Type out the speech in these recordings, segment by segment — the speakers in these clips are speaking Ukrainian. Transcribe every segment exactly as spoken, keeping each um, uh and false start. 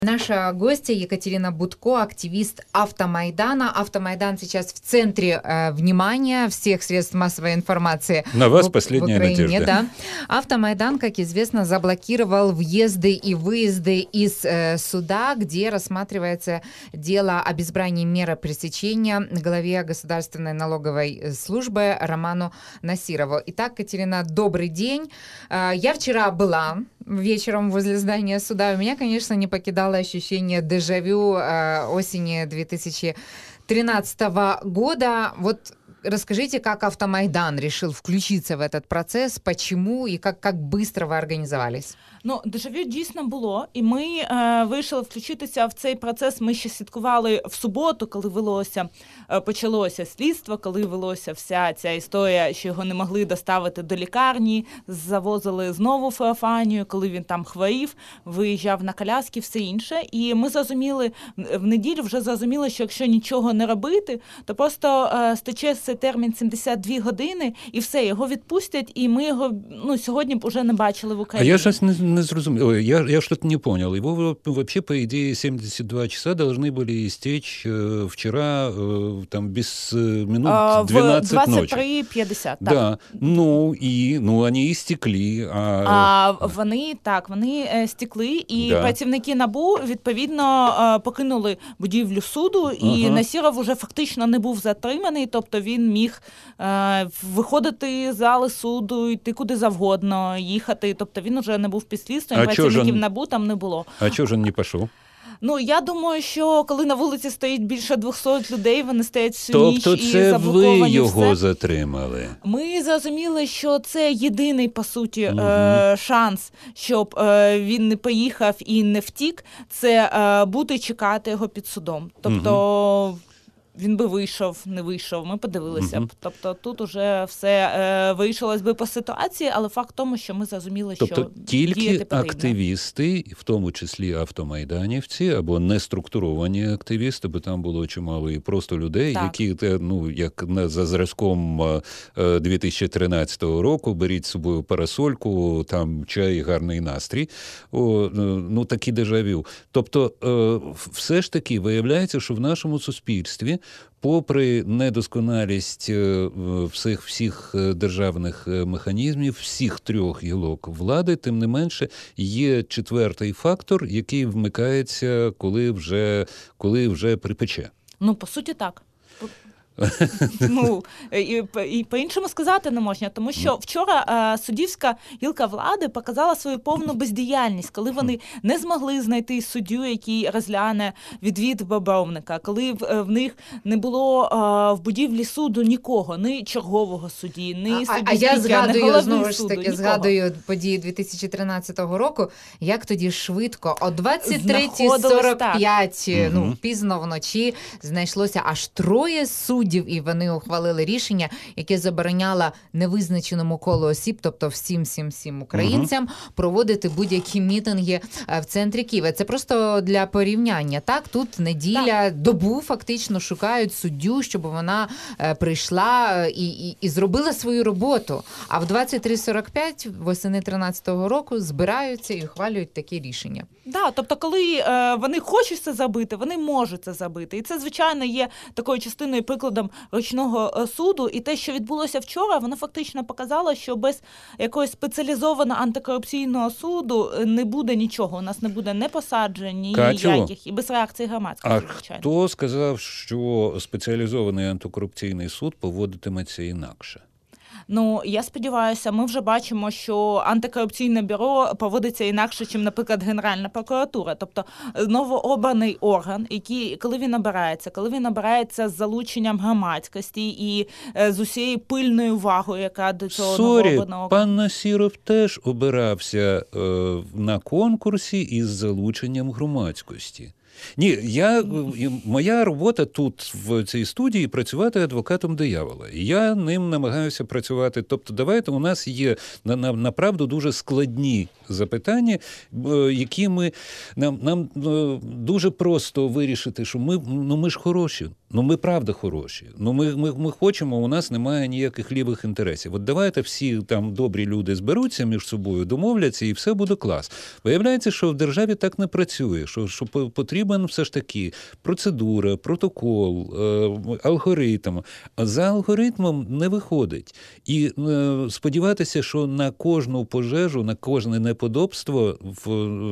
Наша гостья Екатерина Будко, активист Автомайдана. Автомайдан сейчас в центре э, внимания всех средств массовой информации. На вас в, последняя в Украине, надежда. Да. Автомайдан, как известно, заблокировал въезды и выезды из э, суда, где рассматривается дело об избрании меры пресечения главе Государственной налоговой службы Роману Насирову. Итак, Катерина, добрый день. Э, я вчера была вечером возле здания суда. У меня, конечно, не покидало ощущение дежавю э, осени две тысячи тринадцатого года. Вот расскажите, как Автомайдан решил включиться в этот процесс, почему и как, как быстро ви організувались? Ну, дежавю дійсно було, і ми е, вирішили включитися в цей процес. Ми ще слідкували в суботу, коли велося, е, почалося слідство, коли велося вся ця історія, що його не могли доставити до лікарні, завозили знову в Феофанію, коли він там хворів, виїжджав на коляски, все інше. І ми зрозуміли, в неділю вже зрозуміли, що якщо нічого не робити, то просто е, стече цей термін сімдесят дві години, і все, його відпустять, і ми його ну, сьогодні б уже не бачили в Україні. А я щось не, не зрозумел. Ой, я, я что-то не понял. Его вообще, по идее, семьдесят два часа должны были истечь э, вчера, э, там, без э, минут двенадцать ночи. В двадцять три п'ятдесят, так. Да. Ну, і, ну, вони істекли. А... а вони, так, вони е, стекли, і да. працівники НАБУ, відповідно, е, покинули будівлю суду, і ага. Насіров уже фактично не був затриманий, тобто він міг е, виходити з зали суду, йти куди завгодно, їхати, тобто він уже не був під слідством, а працівників он... НАБУ там не було. А чого ж він не пішов? Ну, я думаю, що коли на вулиці стоїть більше двохсот людей, вони стоять всю тобто ніч і заблоковані. Тобто це ви його все. затримали? Ми зрозуміли, що це єдиний, по суті, угу. е- шанс, щоб е- він не поїхав і не втік, це е- бути чекати його під судом. Тобто... Угу. Він би вийшов, не вийшов, ми подивилися. Uh-huh. Тобто тут уже все е, вирішилось би по ситуації, але факт в тому, що ми зрозуміли, тобто, що тільки діяти потрібно. активісти, в тому числі автомайданівці, або неструктуровані активісти, бо там було чимало і просто людей, так. які, ну, як за зразком дві тисячі тринадцятого року, беріть з собою парасольку, там чай, гарний настрій, о, ну, такі дежавю. Тобто, все ж таки виявляється, що в нашому суспільстві попри недосконалість всіх, всіх державних механізмів, всіх трьох гілок влади, тим не менше, є четвертий фактор, який вмикається, коли вже, коли вже припече. Ну, по суті, так. Ну, і, і по-іншому сказати не можна, тому що вчора е, суддівська гілка влади показала свою повну бездіяльність, коли вони не змогли знайти суддю, який розгляне відвід Бобровника, коли в, в них не було е, в будівлі суду нікого, ні чергового судді, ні судді а, а я згадую, знову ж таки, нікого. згадую події дві тисячі тринадцятого року, як тоді швидко, о двадцять третій сорок п'ять, ну, пізно вночі, знайшлося аж троє суддів, і вони ухвалили рішення, яке забороняло невизначеному колу осіб, тобто всім-всім-всім українцям, uh-huh. проводити будь-які мітинги в центрі Києва. Це просто для порівняння. Так, тут неділя, так. добу фактично шукають суддю, щоб вона е, прийшла і, і, і зробила свою роботу. А в двадцять три сорок п'ять восени тринадцятого року збираються і ухвалюють такі рішення. Да, тобто, коли е, вони хочуть це забити, вони можуть це забити. І це, звичайно, є такою частиною, прикладом ручного суду. І те, що відбулося вчора, воно фактично показало, що без якогось спеціалізованого антикорупційного суду не буде нічого. У нас не буде ні посаджень, ні ніяких, і без реакції громадськості, а звичайно. А хто сказав, що спеціалізований антикорупційний суд поводитиметься інакше? Ну, я сподіваюся, ми вже бачимо, що антикорупційне бюро поводиться інакше, ніж, наприклад, Генеральна прокуратура. Тобто новообраний орган, який, коли він обирається, коли він обирається з залученням громадськості і з усією пильною увагою, яка до цього новообраного... пан Насіров теж обирався е, на конкурсі із залученням громадськості. Ні, я, моя робота тут, в цій студії, працювати адвокатом диявола. І я ним намагаюся працювати. Тобто, давайте, у нас є, на, на, направду, дуже складні запитання, які ми, нам, нам дуже просто вирішити, що ми, ну, ми ж хороші. Ну, ми правда хороші. Ну, ми, ми, ми хочемо, у нас немає ніяких лівих інтересів. От давайте всі там добрі люди зберуться між собою, домовляться, і все буде клас. Виявляється, що в державі так не працює, що, що потрібен все ж таки процедура, протокол, е, алгоритм. А за алгоритмом не виходить. І е, сподіватися, що на кожну пожежу, на кожне неподобство в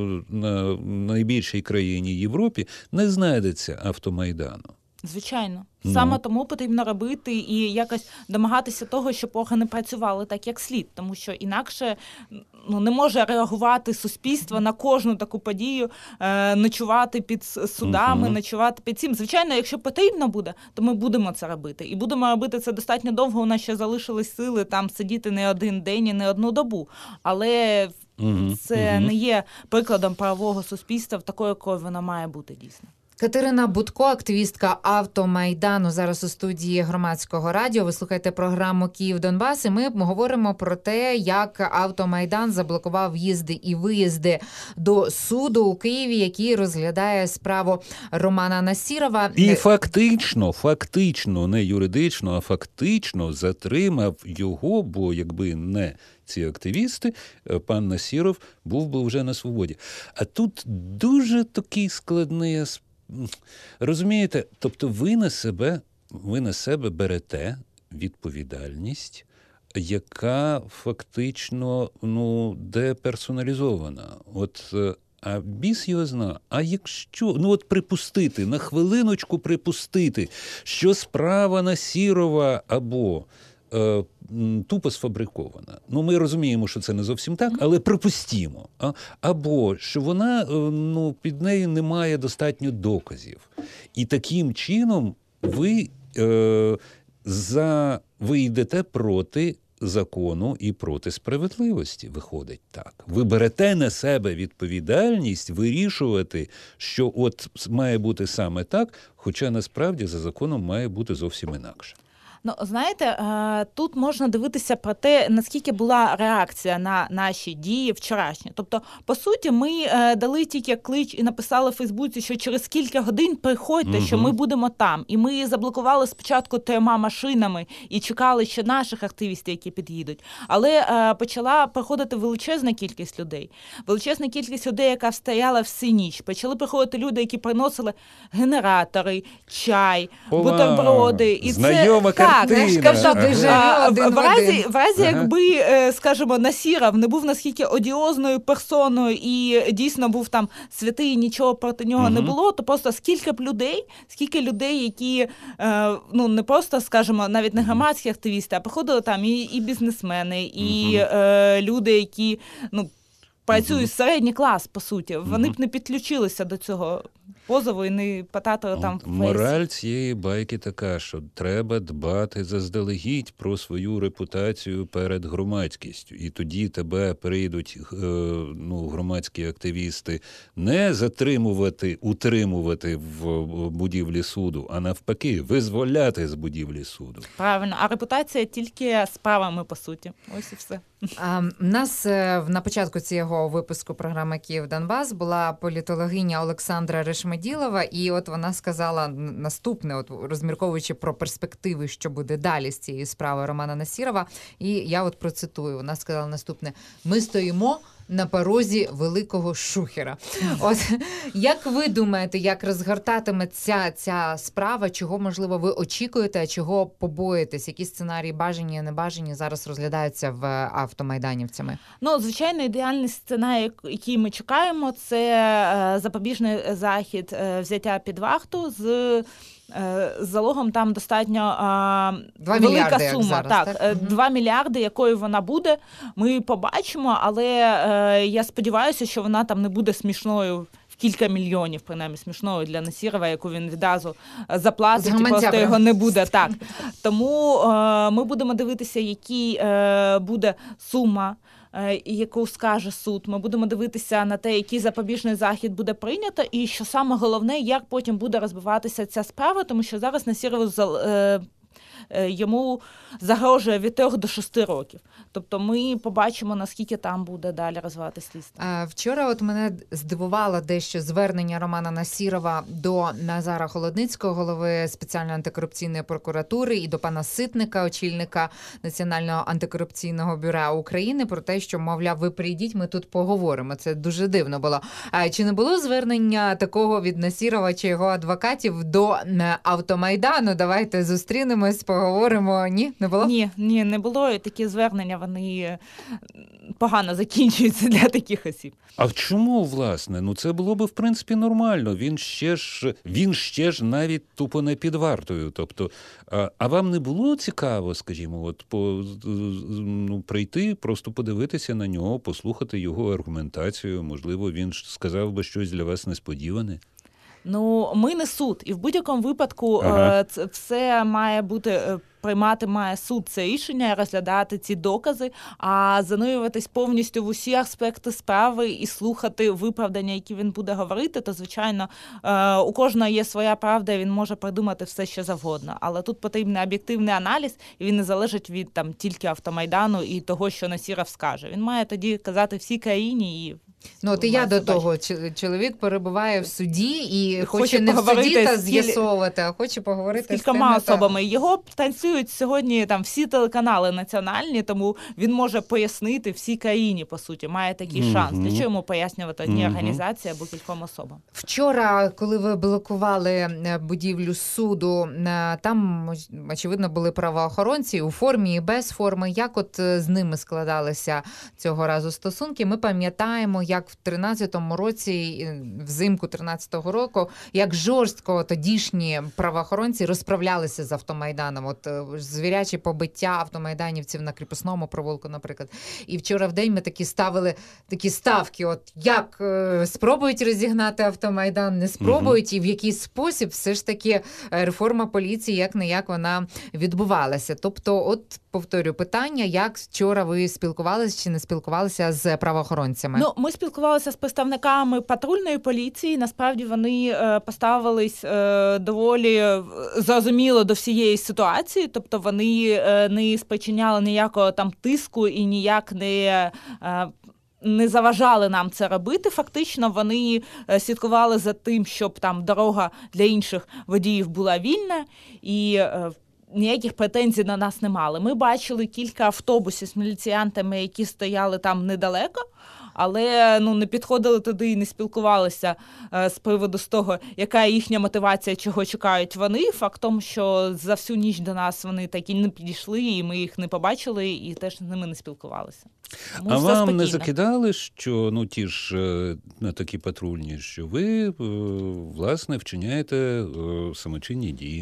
на найбільшій країні Європі не знайдеться автомайдану. Звичайно. Саме no. тому потрібно робити і якось домагатися того, щоб органи працювали так, як слід. Тому що інакше ну, не може реагувати суспільство на кожну таку подію, е, ночувати під судами, uh-huh. ночувати під цим. Звичайно, якщо потрібно буде, то ми будемо це робити. І будемо робити це достатньо довго, у нас ще залишились сили там сидіти не один день і не одну добу. Але uh-huh. це uh-huh. не є прикладом правового суспільства, такою, якою воно має бути дійсно. Катерина Будко, активістка Автомайдану, зараз у студії Громадського радіо. Ви слухаєте програму «Київ-Донбас», і ми говоримо про те, як Автомайдан заблокував в'їзди і виїзди до суду у Києві, який розглядає справу Романа Насірова. І фактично, фактично, не юридично, а фактично затримав його, бо якби не ці активісти, пан Насіров був би вже на свободі. А тут дуже такий складний аспект. Розумієте, тобто ви на себе, ви на себе берете відповідальність, яка фактично, ну, деперсоналізована. От, а біс його зна. А якщо, ну от припустити, на хвилиночку припустити, що справа Насірова або е, тупо сфабрикована. Ну, ми розуміємо, що це не зовсім так, але припустімо. А? Або, що вона, ну, під нею немає достатньо доказів. І таким чином ви, е, за, ви йдете проти закону і проти справедливості, виходить так. Ви берете на себе відповідальність вирішувати, що от має бути саме так, хоча насправді за законом має бути зовсім інакше. Ну, знаєте, тут можна дивитися про те, наскільки була реакція на наші дії вчорашні. Тобто, по суті, ми дали тільки клич і написали в Фейсбуці, що через кілька годин приходьте, угу. що ми будемо там. І ми заблокували спочатку трьома машинами і чекали ще наших активістів, які під'їдуть. Але почала приходити величезна кількість людей. Величезна кількість людей, яка стояла всю ніч. Почали приходити люди, які приносили генератори, чай, Ола, бутерброди. І знайома це... Так, ага. в, разі, в разі, ага. якби, скажімо, Насіров не був наскільки одіозною персоною і дійсно був там святий, нічого проти нього угу. не було, то просто скільки б людей, скільки людей, які, ну, не просто, скажімо, навіть не громадські активісти, а приходили там і, і бізнесмени, і угу. е, люди, які, ну, працюють угу. середній клас, по суті. Вони угу. б не підключилися до цього позову і не потратили там весь. Мораль цієї байки така, що треба дбати заздалегідь про свою репутацію перед громадськістю. І тоді тебе прийдуть ну, громадські активісти не затримувати, утримувати в будівлі суду, а навпаки, визволяти з будівлі суду. Правильно. А репутація тільки справами, по суті. Ось і все. А, у нас на початку цього випуску програми «Київ-Донбас» була політологиня Олександра Решмеділова, і от вона сказала наступне, от розмірковуючи про перспективи, що буде далі з цією справою Романа Насірова, і я от процитую, вона сказала наступне: «Ми стоїмо на порозі великого шухера». От як ви думаєте, як розгортатиметься ця справа, чого, можливо, ви очікуєте, а чого побоїтесь? Які сценарії бажані, небажані зараз розглядаються в автомайданівцями? Ну, звичайно, ідеальний сценарій, який ми чекаємо, це запобіжний захід взяття під варту з з залогом там достатньо а, велика мільярди, сума. Зараз, так, так? два угу. мільярди, якою вона буде, ми побачимо, але е, я сподіваюся, що вона там не буде смішною в кілька мільйонів, принаймні, смішною для Насірова, яку він відразу заплатить, і просто його не буде. Так. Тому е, ми будемо дивитися, який е, буде сума, яку скаже суд. Ми будемо дивитися на те, який запобіжний захід буде прийнято, і що саме головне, як потім буде розбиватися ця справа, тому що зараз Насірову йому загрожує від трьох до шести років. Тобто ми побачимо, наскільки там буде далі розвивати слідство. Вчора от мене здивувало дещо звернення Романа Насірова до Назара Холодницького, голови спеціальної антикорупційної прокуратури, і до пана Ситника, очільника Національного антикорупційного бюро України, про те, що, мовляв, ви прийдіть, ми тут поговоримо. Це дуже дивно було. А чи не було звернення такого від Насірова чи його адвокатів до Автомайдану? Давайте зустрінемось, поговоримо. Ні? Не було? Ні, ні, не було. І такі звернення, вони погано закінчуються для таких осіб. А чому, власне? Ну, це було би, в принципі, нормально. Він ще ж, він ще ж навіть тупо не під вартою. Тобто, а, а вам не було цікаво, скажімо, от по, ну, прийти, просто подивитися на нього, послухати його аргументацію? Можливо, він сказав би щось для вас несподіване? Ну, ми не суд. І в будь-якому випадку ага. це все має бути... Приймати має суд це рішення, розглядати ці докази, а занурюватись повністю в усі аспекти справи і слухати виправдання, які він буде говорити, то, звичайно, у кожного є своя правда, і він може придумати все, що завгодно. Але тут потрібний об'єктивний аналіз, і він не залежить від там тільки Автомайдану і того, що Насіров скаже. Він має тоді казати всій країні і Ну, от і я до того, чоловік перебуває в суді і хоче, хоче не в суді та з'ясовувати, а хоче поговорити з кількома особами. Його транслюють сьогодні там всі телеканали національні, тому він може пояснити всій країні, по суті, має такий mm-hmm. шанс. Для чого йому пояснювати одній mm-hmm. організації або кільком особам? Вчора, коли ви блокували будівлю суду, там, очевидно, були правоохоронці у формі і без форми. Як от з ними складалися цього разу стосунки? Ми пам'ятаємо, як в тринадцятому році, взимку тринадцятого року, як жорстко тодішні правоохоронці розправлялися з Автомайданом. От звірячі побиття автомайданівців на Кріпосному провулку, наприклад. І вчора в день ми такі ставили такі ставки, от як е, спробують розігнати Автомайдан, не спробують, угу. і в який спосіб все ж таки реформа поліції, як-не-як вона відбувалася. Тобто, от, повторю, питання, як вчора ви спілкувалися чи не спілкувалися з правоохоронцями? Ну, ми спілкувалися з представниками патрульної поліції. Насправді вони е, поставились е, доволі зрозуміло до всієї ситуації. Тобто вони е, не спричиняли ніякого там тиску і ніяк не... Е, не заважали нам це робити. Фактично вони слідкували за тим, щоб там дорога для інших водіїв була вільна і е, ніяких претензій на нас не мали. Ми бачили кілька автобусів з міліціянтами, які стояли там недалеко, але ну, не підходили туди і не спілкувалися е, з приводу з того, яка їхня мотивація, чого чекають вони. Факт тому, що за всю ніч до нас вони так і не підійшли, і ми їх не побачили, і теж з ними не спілкувалися. Тому а вам спокійно. Не закидали, що ну, ті ж е, такі патрульні, що ви, е, власне, вчиняєте е, самочинні дії?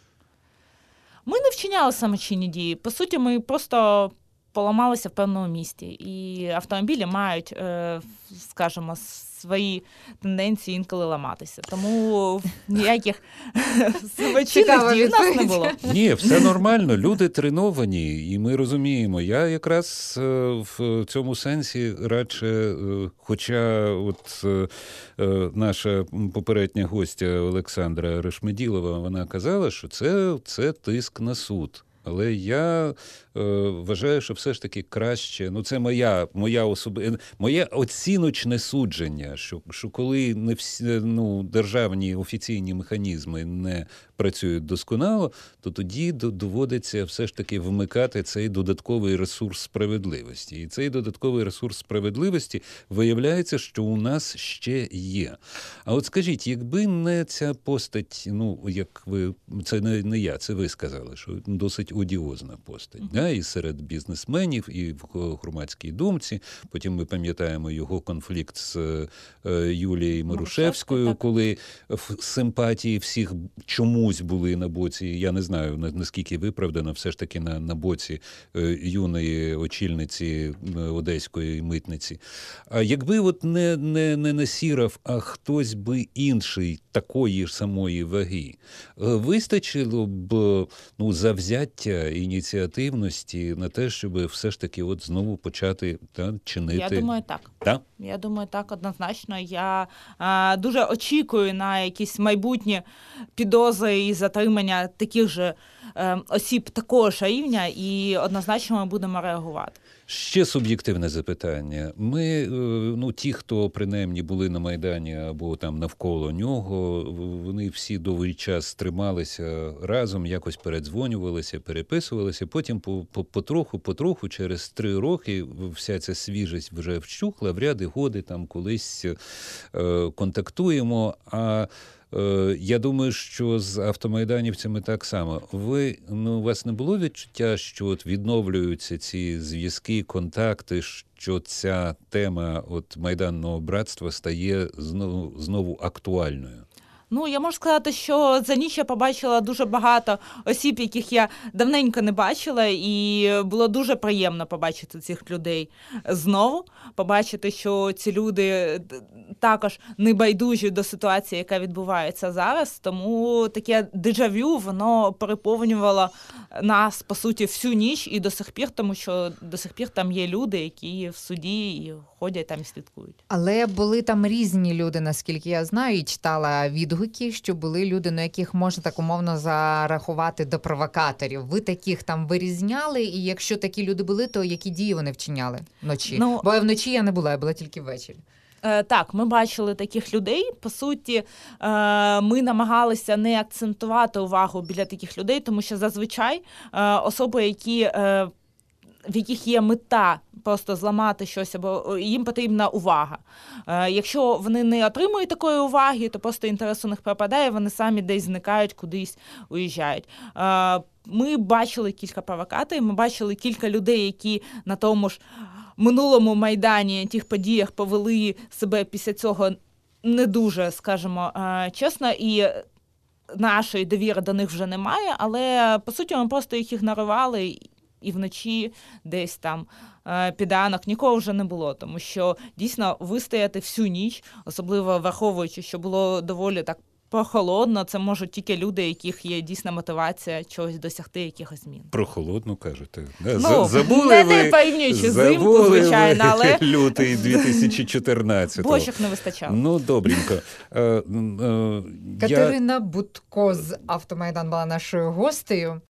Ми не вчиняли самочинні дії. По суті, ми просто поламалися в певному місті. І автомобілі мають, скажімо, свої тенденції інколи ламатися. Тому ніяких самочинних дій у нас не було. Ні, все нормально. Люди треновані, і ми розуміємо. Я якраз в цьому сенсі радше, хоча от наша попередня гостя Олександра Решмеділова, вона казала, що це, це тиск на суд. Але я е, вважаю, що все ж таки краще, ну це моя, моя особи, моє оціночне судження, що, що коли не всі, ну, державні офіційні механізми не працюють досконало, то тоді доводиться все ж таки вмикати цей додатковий ресурс справедливості. І цей додатковий ресурс справедливості виявляється, що у нас ще є. А от скажіть, якби не ця постать, ну, як ви, це не, не я, це ви сказали, що досить одіозна постать, mm-hmm. да, і серед бізнесменів, і в громадській думці. Потім ми пам'ятаємо його конфлікт з е, Юлією Марушевською, коли симпатії всіх чомусь були на боці, я не знаю, наскільки виправдано, все ж таки на, на боці е, юної очільниці одеської митниці. А якби от не, не, не Насіров, а хтось би інший такої ж самої ваги, вистачило б ну, завзяття, ініціативності на те, щоб все ж таки от знову почати та, чинити? Я думаю, так. Та? Я думаю, так, однозначно. Я а, дуже очікую на якісь майбутні підозри і затримання таких же осіб такого ж рівня, і однозначно ми будемо реагувати. Ще суб'єктивне запитання. Ми, ну, ті, хто принаймні були на Майдані або там навколо нього, вони всі довгий час трималися разом, якось передзвонювалися, переписувалися. Потім потроху, потроху, через три роки вся ця свіжість вже вщухла, в ряди годи там колись е, контактуємо, а я думаю, що з автомайданівцями так само. Ви, ну, у вас не було відчуття, що от відновлюються ці зв'язки, контакти, що ця тема от майданного братства стає знову, знову актуальною? Ну, я можу сказати, що за ніч я побачила дуже багато осіб, яких я давненько не бачила, і було дуже приємно побачити цих людей знову, побачити, що ці люди також не байдужі до ситуації, яка відбувається зараз, тому таке дежавю, воно переповнювало нас, по суті, всю ніч і до сих пір, тому що до сих пір там є люди, які в суді і ходять там і слідкують. Але були там різні люди, наскільки я знаю, і читала відгуки, що були люди, на яких можна так умовно зарахувати до провокаторів. Ви таких там вирізняли, і якщо такі люди були, то які дії вони вчиняли вночі? Ну, бо вночі я не була, я була тільки ввечері. Так, ми бачили таких людей. По суті, ми намагалися не акцентувати увагу біля таких людей, тому що зазвичай особи, які, в яких є мета просто зламати щось, або їм потрібна увага. Якщо вони не отримують такої уваги, то просто інтерес у них пропадає, вони самі десь зникають, кудись уїжджають. Ми бачили кілька провокаторів, ми бачили кілька людей, які на тому ж минулому Майдані, тих подіях повели себе після цього не дуже, скажімо, чесно, і нашої довіри до них вже немає, але, по суті, ми просто їх ігнорували, і вночі десь там під ранок нікого вже не було, тому що дійсно вистояти всю ніч, особливо враховуючи, що було доволі так прохолодно, це можуть тільки люди, яких є дійсна мотивація чогось досягти, якихось змін. Прохолодно, кажете? Ну, забули не, не порівнюючи зимку, звичайно, але... лютий дві тисячі чотирнадцятого. Бочок не вистачало. Ну, добренько. Е, е, Катерина я... Будко з Автомайдан була нашою гостею.